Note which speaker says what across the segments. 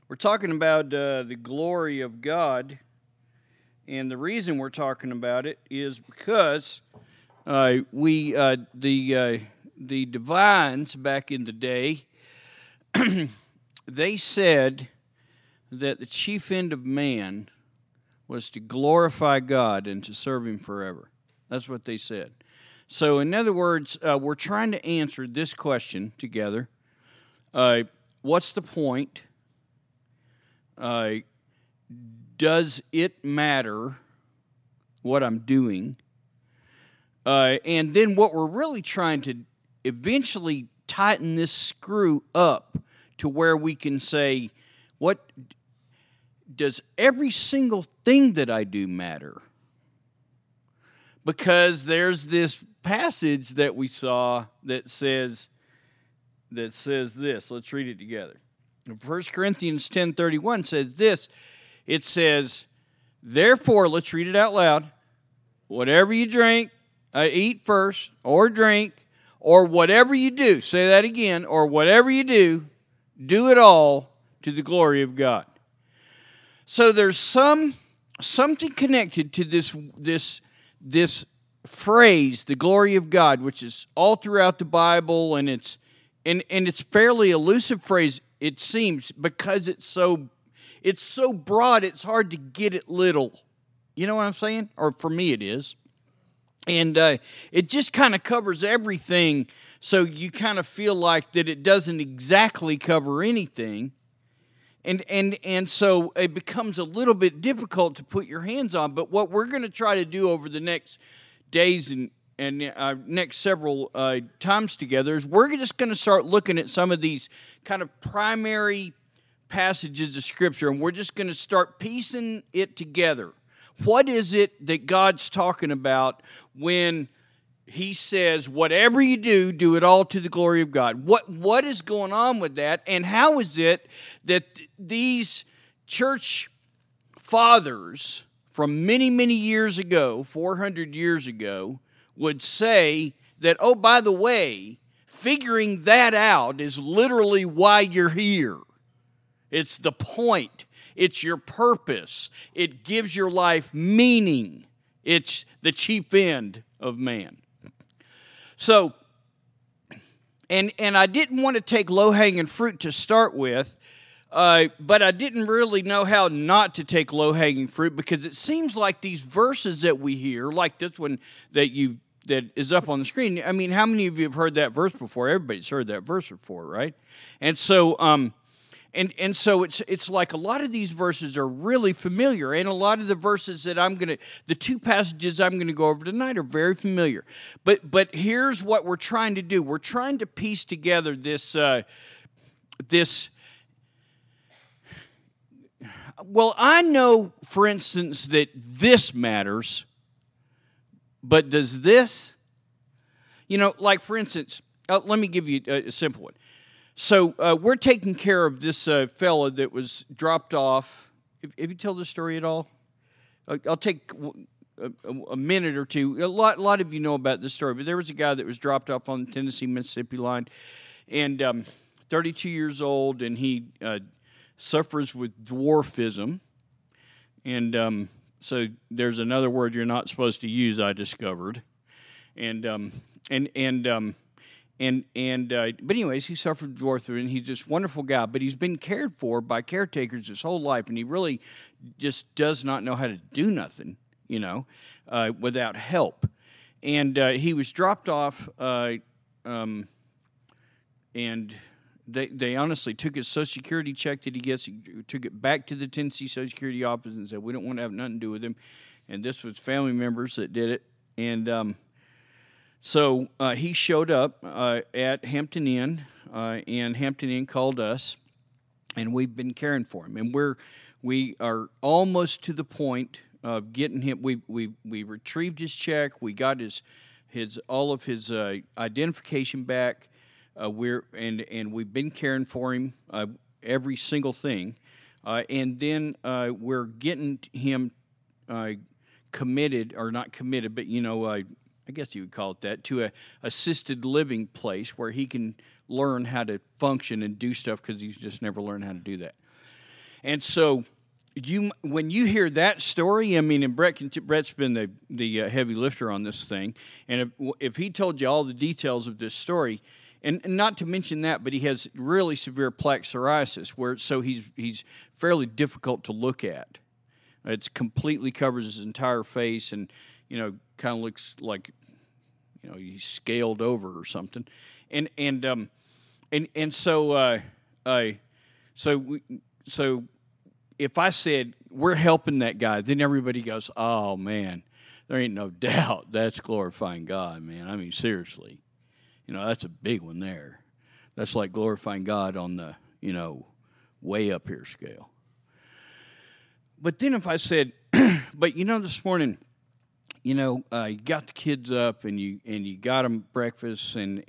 Speaker 1: We're talking about the glory of God, and the reason we're talking about it is because the divines back in the day, they said that the chief end of man was to glorify God and to serve Him forever. That's what they said. So, in other words, we're trying to answer this question together. What's the point? Does it matter what I'm doing? And then what we're really trying to eventually tighten this screw up to where we can say, what does every single thing that I do matter? Because there's this passage that we saw that says this. Let's read it together. 1 Corinthians 10:31 says this. It says, therefore, let's read it out loud. Whatever you drink, eat first, or drink, or whatever you do, say that again, or whatever you do it all to the glory of God. So there's something connected to this phrase, the glory of God, which is all throughout the Bible, and it's fairly elusive phrase, it seems, because it's so broad, it's hard to get it little. You know what I'm saying? Or for me it is. And it just kind of covers everything, so you kind of feel like that it doesn't exactly cover anything. And so it becomes a little bit difficult to put your hands on. But what we're going to try to do over the next days and next several times together is we're just going to start looking at some of these kind of primary passages of Scripture, and we're just going to start piecing it together. What is it that God's talking about when He says, whatever you do it all to the glory of God? What is going on with that, and how is it that these church fathers from many, many years ago, 400 years ago, would say that, oh, by the way, figuring that out is literally why you're here. It's the point. It's your purpose. It gives your life meaning. It's the chief end of man. So, and I didn't want to take low-hanging fruit to start with, but I didn't really know how not to take low-hanging fruit, because it seems like these verses that we hear, like this one that is up on the screen. I mean, how many of you have heard that verse before? Everybody's heard that verse before, right? And so, and so it's like a lot of these verses are really familiar, and a lot of the verses that the two passages I'm gonna go over tonight are very familiar. But here's what we're trying to do: we're trying to piece together this. Well, I know, for instance, that this matters, but does this? You know, like for instance, let me give you a simple one. So we're taking care of this fella that was dropped off. Have you told this story at all? I'll take a minute or two. A lot of you know about this story, but there was a guy that was dropped off on the Tennessee-Mississippi line, and 32 years old, and he suffers with dwarfism. And so there's another word you're not supposed to use, I discovered. But anyways, he suffered dwarfism, and he's this wonderful guy. But he's been cared for by caretakers his whole life, and he really just does not know how to do nothing, without help. And he was dropped off, and they honestly took his Social Security check that he gets, took it back to the Tennessee Social Security office and said, we don't want to have nothing to do with him. And this was family members that did it. And so he showed up at Hampton Inn, and Hampton Inn called us, and we've been caring for him. And we are almost to the point of getting him. We retrieved his check. We got all of his identification back. We've been caring for him, every single thing, and then we're getting him committed, or not committed, but I guess you would call it that, to a assisted living place where he can learn how to function and do stuff, because he's just never learned how to do that. And so when you hear that story, I mean, and Brett's been the heavy lifter on this thing, and if he told you all the details of this story, and not to mention that, but he has really severe plaque psoriasis, so he's fairly difficult to look at. It's completely covers his entire face, and kind of looks like he's scaled over or something, and so if I said we're helping that guy, then everybody goes, "Oh man, there ain't no doubt that's glorifying God, man." I mean, seriously, that's a big one there. That's like glorifying God on the way up here scale. But then if I said, "But this morning, you got the kids up and you got them breakfast and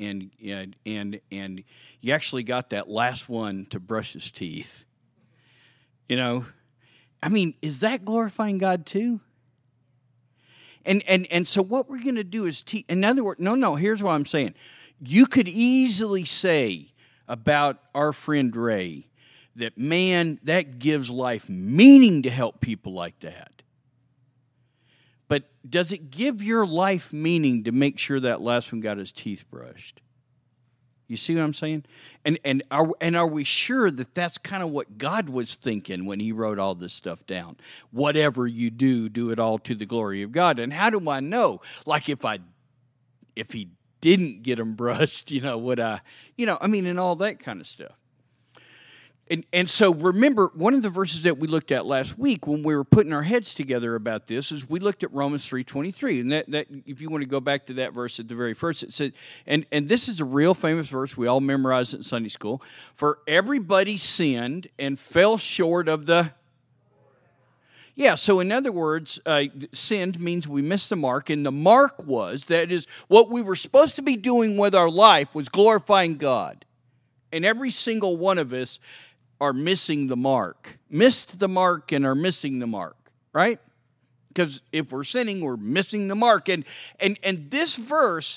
Speaker 1: you actually got that last one to brush his teeth." I mean, is that glorifying God too? And so what we're going to do is teach. In other words, no, here's what I'm saying. You could easily say about our friend Ray that, man, that gives life meaning to help people like that. But does it give your life meaning to make sure that last one got his teeth brushed? You see what I'm saying? And are we sure that that's kind of what God was thinking when he wrote all this stuff down? Whatever you do, do it all to the glory of God. And how do I know? Like if he didn't get them brushed, would I, and all that kind of stuff. And so remember, one of the verses that we looked at last week when we were putting our heads together about this is we looked at Romans 3:23. And that if you want to go back to that verse at the very first, it said, and this is a real famous verse. We all memorized it in Sunday school. For everybody sinned and fell short of the... Yeah, so in other words, sinned means we missed the mark. And the mark was, that is, what we were supposed to be doing with our life was glorifying God. And every single one of us are missing the mark. Missed the mark and are missing the mark, right? Because if we're sinning, we're missing the mark. And this verse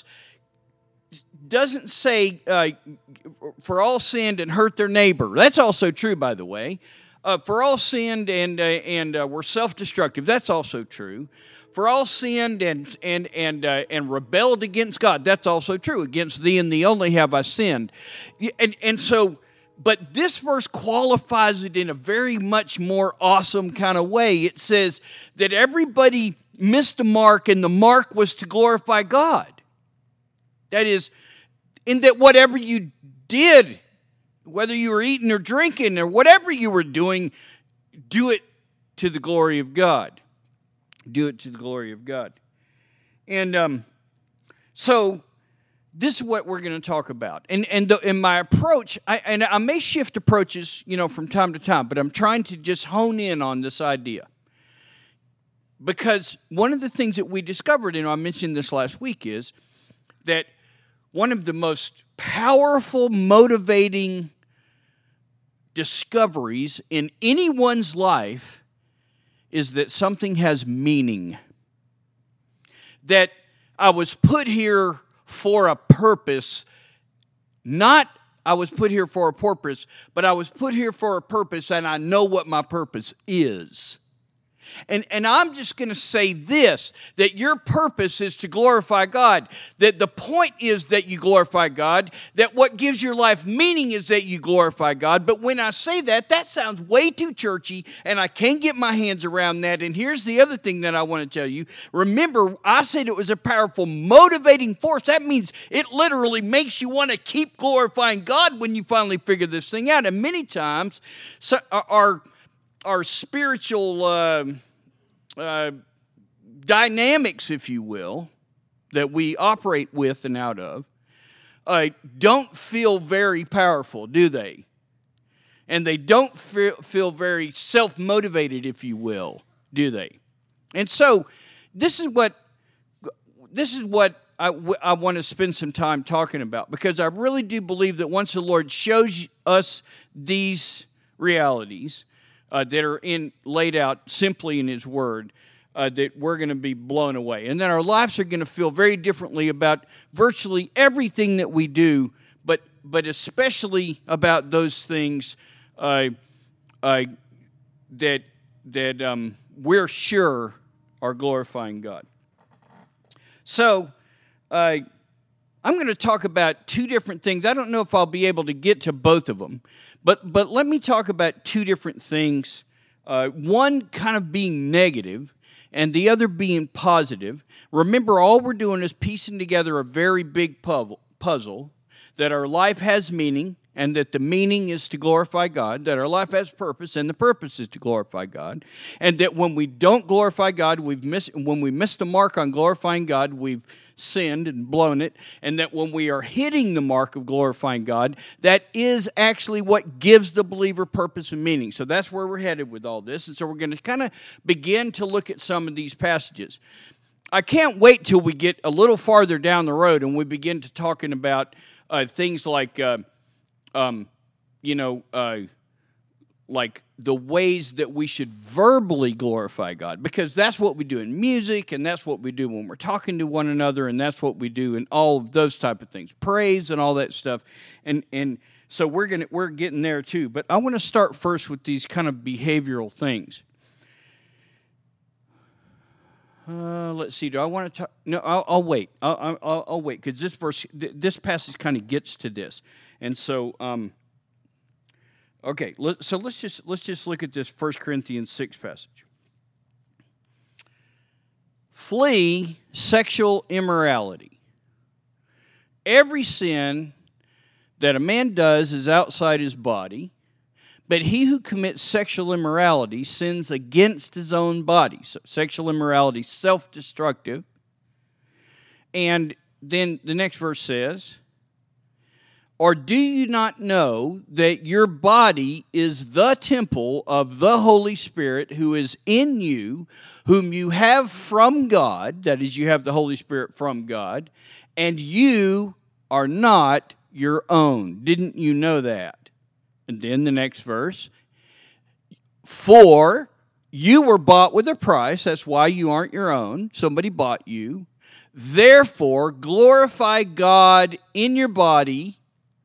Speaker 1: doesn't say, for all sinned and hurt their neighbor. That's also true, by the way. For all sinned and were self-destructive. That's also true. For all sinned and rebelled against God. That's also true. Against thee and thee only have I sinned. And so... But this verse qualifies it in a very much more awesome kind of way. It says that everybody missed the mark, and the mark was to glorify God. That is, in that whatever you did, whether you were eating or drinking or whatever you were doing, do it to the glory of God. Do it to the glory of God. And so... this is what we're going to talk about. And my approach, I may shift approaches, from time to time, but I'm trying to just hone in on this idea. Because one of the things that we discovered, and I mentioned this last week, is that one of the most powerful, motivating discoveries in anyone's life is that something has meaning. That I was put here for a purpose, not I was put here for a purpose, but I was put here for a purpose, and I know what my purpose is. And I'm just going to say this, that your purpose is to glorify God, that the point is that you glorify God, that what gives your life meaning is that you glorify God. But when I say that, that sounds way too churchy, and I can't get my hands around that. And here's the other thing that I want to tell you. Remember, I said it was a powerful motivating force. That means it literally makes you want to keep glorifying God when you finally figure this thing out. And many times, our spiritual dynamics, if you will, that we operate with and out of, don't feel very powerful, do they? And they don't feel very self-motivated, if you will, do they? And so this is what I want to spend some time talking about, because I really do believe that once the Lord shows us these realities that are laid out simply in His Word, that we're going to be blown away. And then our lives are going to feel very differently about virtually everything that we do, but especially about those things we're sure are glorifying God. So, I'm going to talk about two different things. I don't know if I'll be able to get to both of them, but let me talk about two different things. One kind of being negative, and the other being positive. Remember, all we're doing is piecing together a very big puzzle, that our life has meaning, and that the meaning is to glorify God, that our life has purpose, and the purpose is to glorify God, and that when we don't glorify God, when we miss the mark on glorifying God, we've sinned and blown it, and that when we are hitting the mark of glorifying God, that is actually what gives the believer purpose and meaning. So that's where we're headed with all this, and so we're going to kind of begin to look at some of these passages. I can't wait till we get a little farther down the road and we begin to talking about things like like the ways that we should verbally glorify God, because that's what we do in music, and that's what we do when we're talking to one another, and that's what we do in all of those type of things, praise and all that stuff, and so we're getting there too. But I want to start first with these kind of behavioral things. Let's see. Do I want to talk? No, I'll wait. I'll wait, because this passage kind of gets to this, and so okay. So let's just look at this 1 Corinthians 6 passage. Flee sexual immorality. Every sin that a man does is outside his body, but he who commits sexual immorality sins against his own body. So sexual immorality is self-destructive. And then the next verse says, or do you not know that your body is the temple of the Holy Spirit who is in you, whom you have from God, that is, you have the Holy Spirit from God, and you are not your own. Didn't you know that? And then the next verse, for you were bought with a price. That's why you aren't your own. Somebody bought you. Therefore, glorify God in your body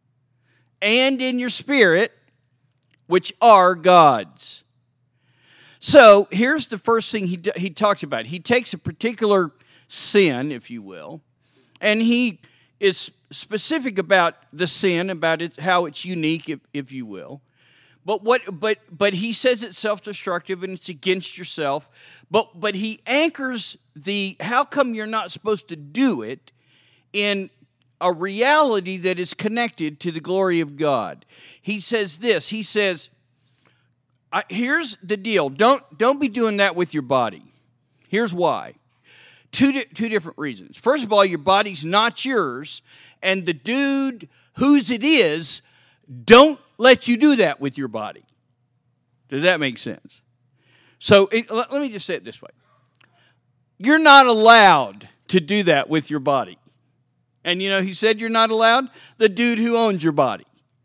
Speaker 1: and in your spirit, which are God's. So here's the first thing he talks about. He takes a particular sin, if you will, and he is specific about the sin, about it, how it's unique, if you will. But he says it's self-destructive and it's against yourself. But he anchors the how come you're not supposed to do it in a reality that is connected to the glory of God. He says this. He says, here's the deal. Don't be doing that with your body. Here's why. Two different reasons. First of all, your body's not yours, and the dude whose it is don't let you do that with your body. Does that make sense? So let me just say it this way. You're not allowed to do that with your body. And you know, he said you're not allowed? The dude who owns your body.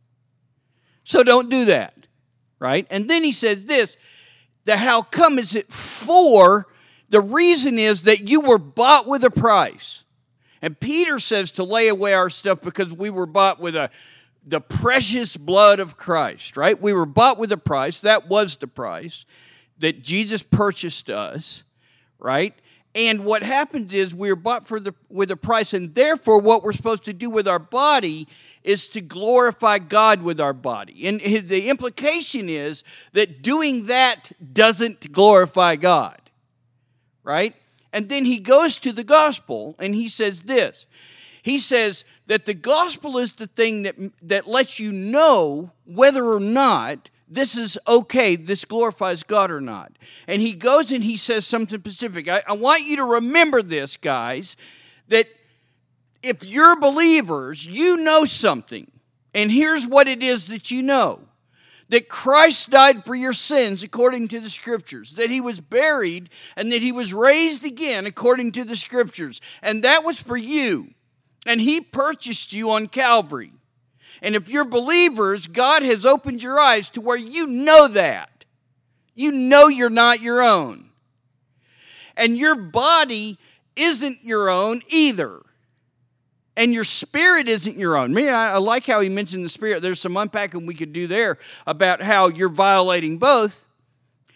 Speaker 1: So don't do that, right? And then he says this, the how come is it for... The reason is that you were bought with a price. And Peter says to lay away our stuff because we were bought with the precious blood of Christ, right? We were bought with a price. That was the price that Jesus purchased us, right? And what happened is we were bought with a price, and therefore what we're supposed to do with our body is to glorify God with our body. And the implication is that doing that doesn't glorify God. Right? And then he goes to the gospel and he says this. He says that the gospel is the thing that lets you know whether or not this is okay, this glorifies God or not. And he goes and he says something specific. I want you to remember this, guys, that if you're believers, you know something. And here's what it is that you know. That Christ died for your sins according to the Scriptures, that He was buried and that He was raised again according to the Scriptures. And that was for you. And He purchased you on Calvary. And if you're believers, God has opened your eyes to where you know that. You know you're not your own. And your body isn't your own either. And your spirit isn't your own. I like how he mentioned the spirit. There's some unpacking we could do there about how you're violating both.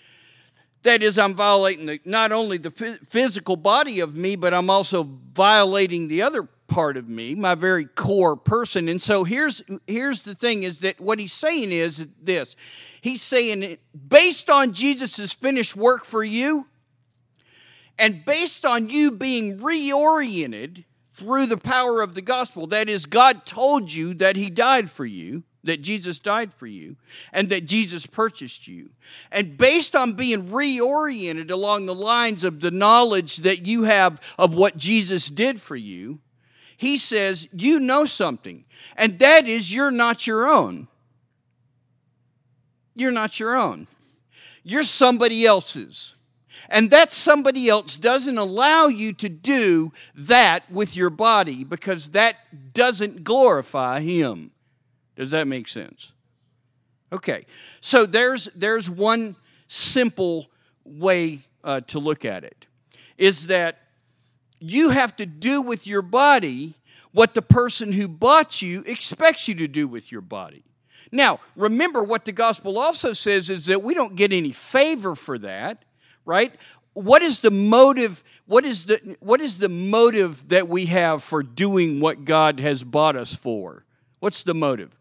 Speaker 1: That is, I'm violating not only the physical body of me, but I'm also violating the other part of me, my very core person. And so here's the thing, is that what he's saying is this. He's saying, based on Jesus' finished work for you, and based on you being reoriented through the power of the gospel, that is, God told you that he died for you, that Jesus died for you, and that Jesus purchased you. And based on being reoriented along the lines of the knowledge that you have of what Jesus did for you, he says, you know something, and that is, you're not your own. You're not your own. You're somebody else's. And that somebody else doesn't allow you to do that with your body, because that doesn't glorify him. Does that make sense? Okay, so there's one simple way to look at it, is that you have to do with your body what the person who bought you expects you to do with your body. Now, remember what the gospel also says is that we don't get any favor for that, right? What is the motive? What is the motive that we have for doing what God has bought us for? What's the motive?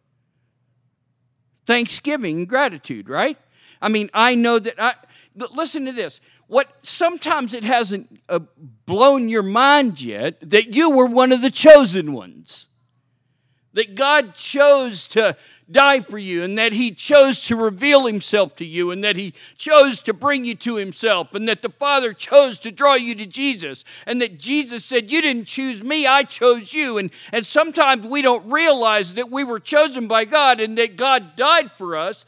Speaker 1: Thanksgiving and gratitude, right? I mean, I know that listen to this. What sometimes it hasn't blown your mind yet that you were one of the chosen ones. That God chose to die for you, and that he chose to reveal himself to you, and that he chose to bring you to himself, and that the Father chose to draw you to Jesus, and that Jesus said, you didn't choose me, I chose you. And sometimes we don't realize that we were chosen by God and that God died for us,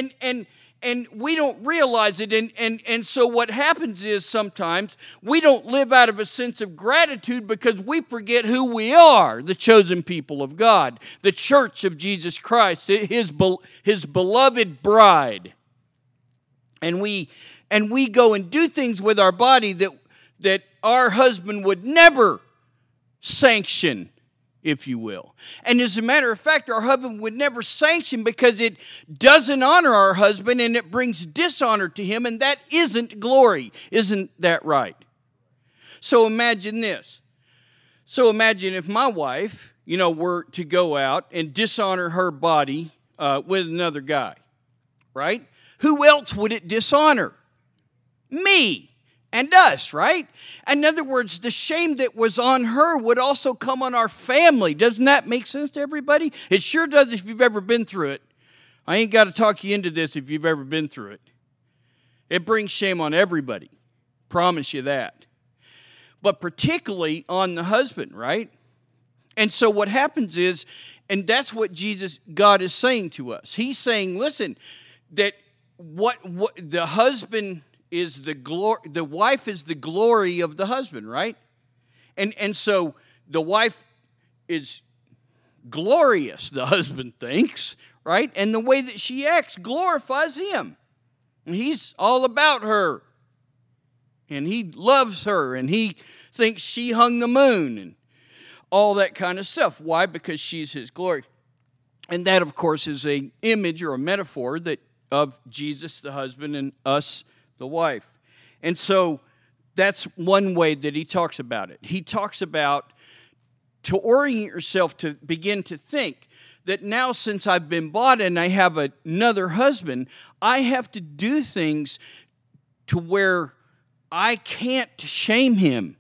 Speaker 1: and we don't realize it. And so what happens is sometimes we don't live out of a sense of gratitude because we forget who we are, the chosen people of God, the church of Jesus Christ, his beloved bride. And we go and do things with our body that our husband would never sanction, if you will. And as a matter of fact, our husband would never sanction because it doesn't honor our husband and it brings dishonor to him, and that isn't glory. Isn't that right? So imagine this. So imagine if my wife, were to go out and dishonor her body with another guy, right? Who else would it dishonor? Me. And us, right? In other words, the shame that was on her would also come on our family. Doesn't that make sense to everybody? It sure does if you've ever been through it. I ain't got to talk you into this if you've ever been through it. It brings shame on everybody. Promise you that. But particularly on the husband, right? And so what happens is, and that's what God is saying to us. He's saying, listen, that what the husband is the wife is the glory of the husband, right? And so the wife is glorious, the husband thinks, right? And the way that she acts glorifies him. And he's all about her. And he loves her, and he thinks she hung the moon and all that kind of stuff. Why? Because she's his glory. And that, of course, is an image or a metaphor of Jesus, the husband, and us, the wife. And so that's one way that he talks about it. He talks about to orient yourself to begin to think that now, since I've been bought and I have another husband, I have to do things to where I can't shame him.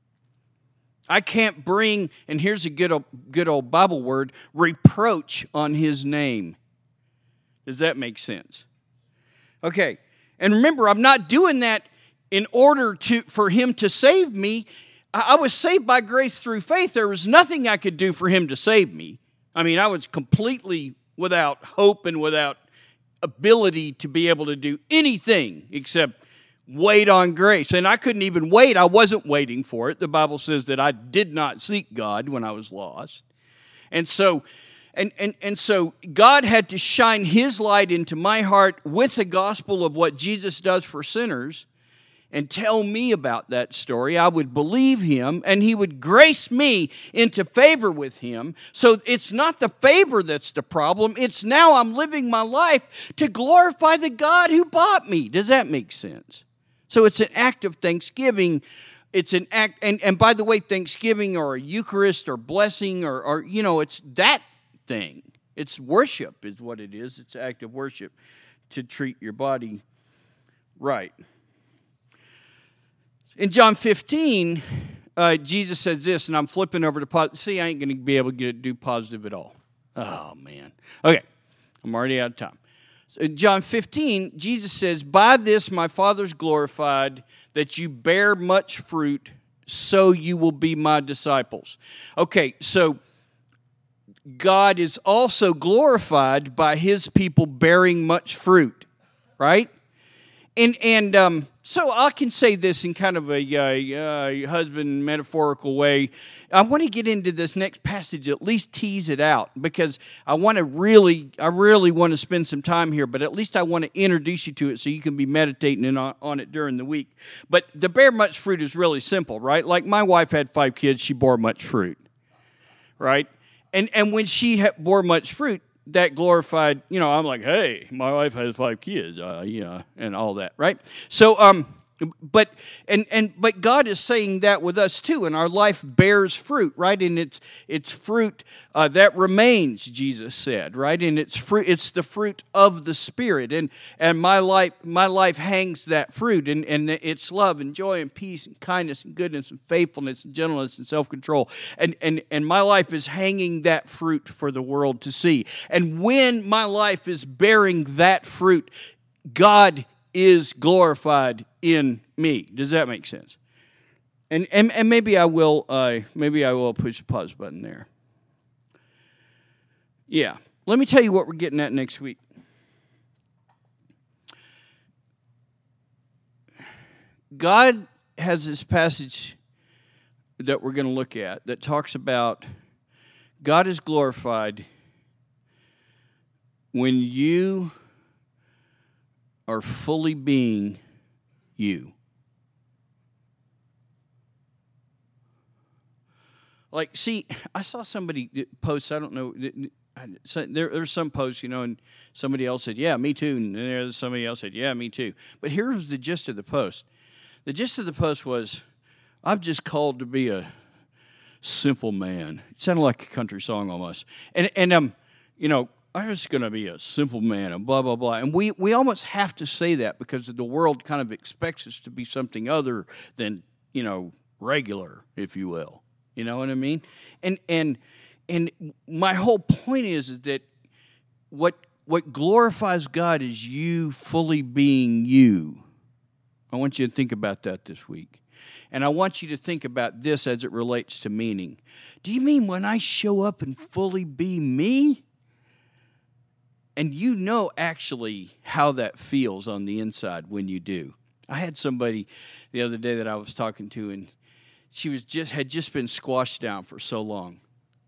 Speaker 1: I can't bring, and here's a good old Bible word, reproach on his name. Does that make sense? Okay. And remember, I'm not doing that in order for him to save me. I was saved by grace through faith. There was nothing I could do for him to save me. I mean, I was completely without hope and without ability to be able to do anything except wait on grace. And I couldn't even wait. I wasn't waiting for it. The Bible says that I did not seek God when I was lost. And so so God had to shine his light into my heart with the gospel of what Jesus does for sinners and tell me about that story. I would believe him, and he would grace me into favor with him. So it's not the favor that's the problem. It's now I'm living my life to glorify the God who bought me. Does that make sense? So it's an act of thanksgiving. It's an act, and by the way, Thanksgiving or a Eucharist or blessing or it's that thing. It's worship is what it is. It's an act of worship to treat your body right. In John 15, Jesus says this, and I'm flipping over to positive. See, I ain't going to be able to do positive at all. Oh, man. Okay, I'm already out of time. So in John 15, Jesus says, "By this my Father's glorified, that you bear much fruit, so you will be my disciples." Okay, so God is also glorified by his people bearing much fruit, right? And so I can say this in kind of a husband metaphorical way. I want to get into this next passage, at least tease it out, because I really want to spend some time here, but at least I want to introduce you to it so you can be meditating on it during the week. But the bear much fruit is really simple, right? Like my wife had 5 kids, she bore much fruit, right? And when she bore much fruit, that glorified, I'm like, hey, my wife has 5 kids, and all that, right? So, but God is saying that with us too, and our life bears fruit, right? And it's fruit that remains, Jesus said, right? And it's the fruit of the Spirit, and my life hangs that fruit, and it's love and joy and peace and kindness and goodness and faithfulness and gentleness and self-control, and my life is hanging that fruit for the world to see. And when my life is bearing that fruit, God is glorified in me. Does that make sense? And maybe I will push the pause button there. Yeah. Let me tell you what we're getting at next week. God has this passage that we're going to look at that talks about God is glorified when you are fully being you. Like, see, I saw somebody post, I don't know, there's some posts, and somebody else said, yeah, me too, and then there's somebody else said, yeah, me too. But here's the gist of the post. The gist of the post was, I've just called to be a simple man. It sounded like a country song almost. And I'm just going to be a simple man and blah, blah, blah. And we almost have to say that because the world kind of expects us to be something other than, regular, if you will. You know what I mean? And my whole point is that what glorifies God is you fully being you. I want you to think about that this week. And I want you to think about this as it relates to meaning. Do you mean when I show up and fully be me? And actually how that feels on the inside when you do. I had somebody the other day that I was talking to, and she had just been squashed down for so long.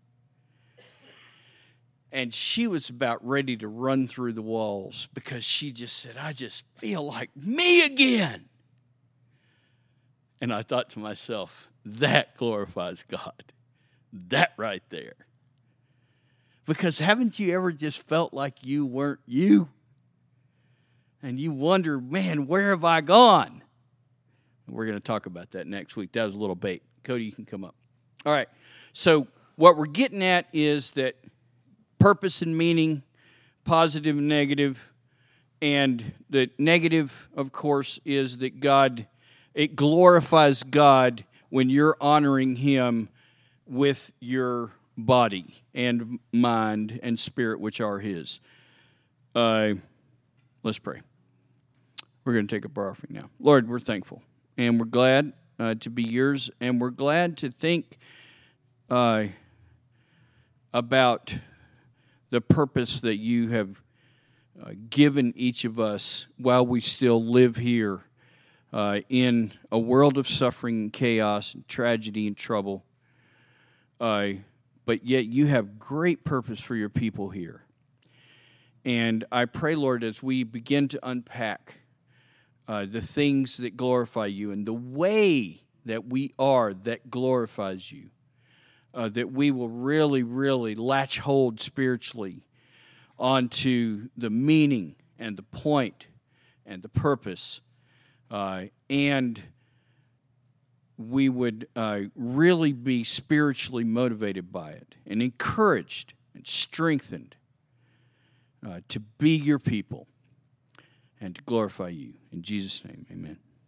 Speaker 1: And she was about ready to run through the walls because she just said, I just feel like me again. And I thought to myself, that glorifies God. That right there. Because haven't you ever just felt like you weren't you? And you wonder, man, where have I gone? And we're going to talk about that next week. That was a little bait. Cody, you can come up. All right. So what we're getting at is that purpose and meaning, positive and negative. And the negative, of course, is that it glorifies God when you're honoring Him with your body and mind and spirit, which are His. Let's pray. We're going to take up our offering now. Lord, we're thankful, and we're glad to be yours, and we're glad to think about the purpose that you have given each of us while we still live here in a world of suffering and chaos and tragedy and trouble. But yet you have great purpose for your people here. And I pray, Lord, as we begin to unpack the things that glorify you and the way that we are that glorifies you, that we will really, really latch hold spiritually onto the meaning and the point and the purpose and we would really be spiritually motivated by it and encouraged and strengthened to be your people and to glorify you. In Jesus' name, amen.